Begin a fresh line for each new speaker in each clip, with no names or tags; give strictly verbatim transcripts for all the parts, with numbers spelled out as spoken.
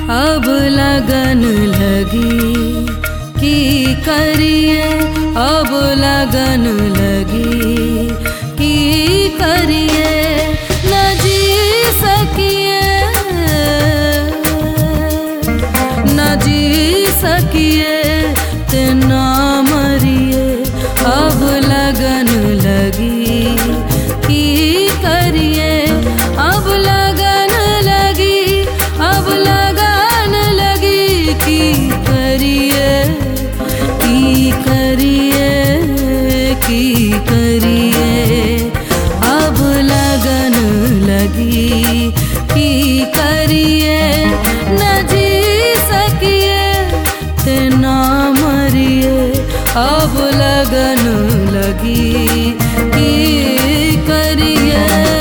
अब लगन लगी की करिए, अब लगन लगी की करिए, न जी सकिए न जी सकिए ते ना मरिए। अब लगन लगी की करिए, अब लगन लगी, अब लगन लगी की करिए, की करिए, की करिए। अब लगन लगी की करिए, न जी सकिए ते ना मरिए। अब लगन लगी की करिए।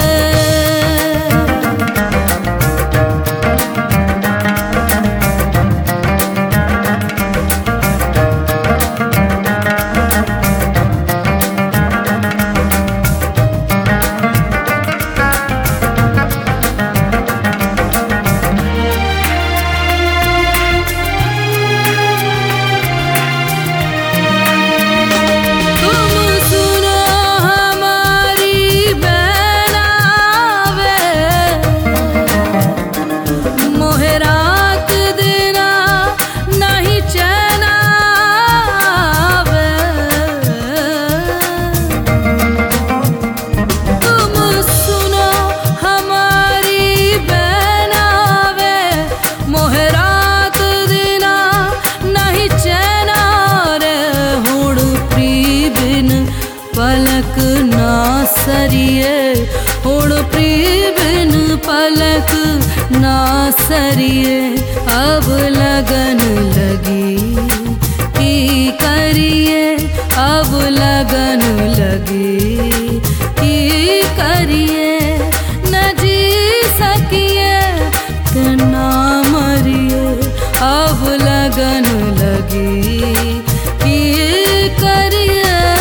पलक ना सरिए हुण प्रिय बिन पलक ना सरिए। अब लगन लगी की करिए, अब लगन लगी की करिए, न जी सकिए ते ना मरिए। अब लगन लगी की करिए।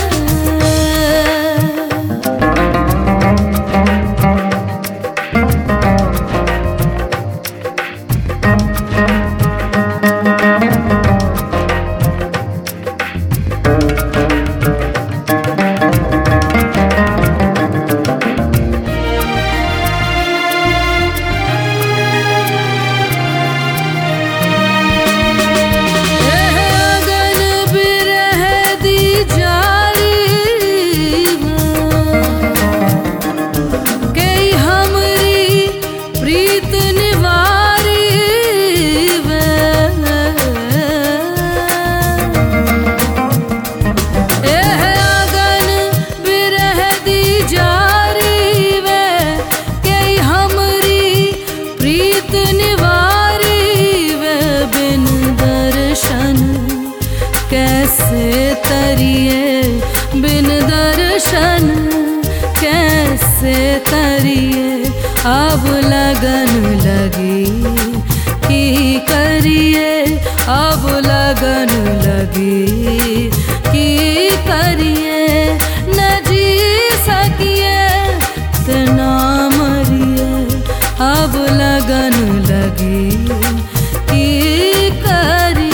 कैसे तरिए बिन दर्शन, कैसे तरिए। अब लगन लगी की करिए, अब लगन लगी की करिए, न जी सकिए ते ना मरिए। अब लगन लगी की करिए।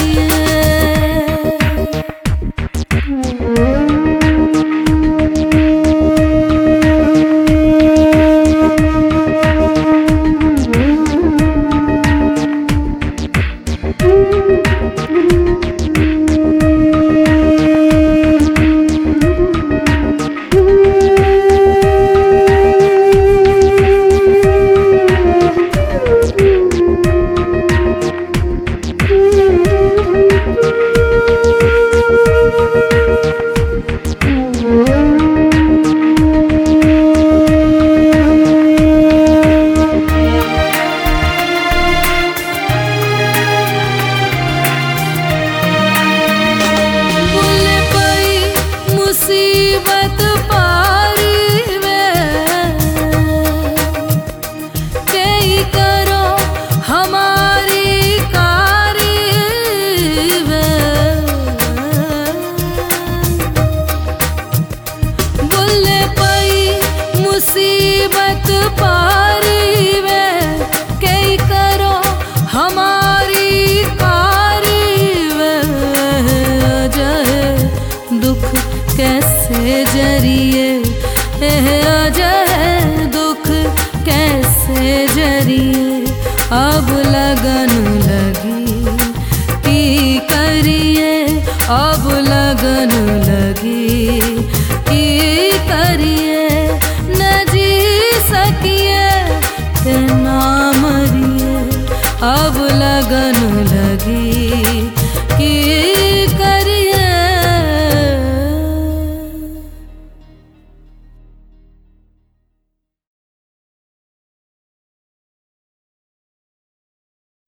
मुसीबत पारी वे कई करो हमारी कारी वे। बुल्ले पई मुसीबत पारी वे कई करो हमारी जरिए एह अजय दुख कैसे जरिए अब लगन लगी की करिए अब लगन लगी की करिए न जी सकिए के ना मरिए अब लगन लगी।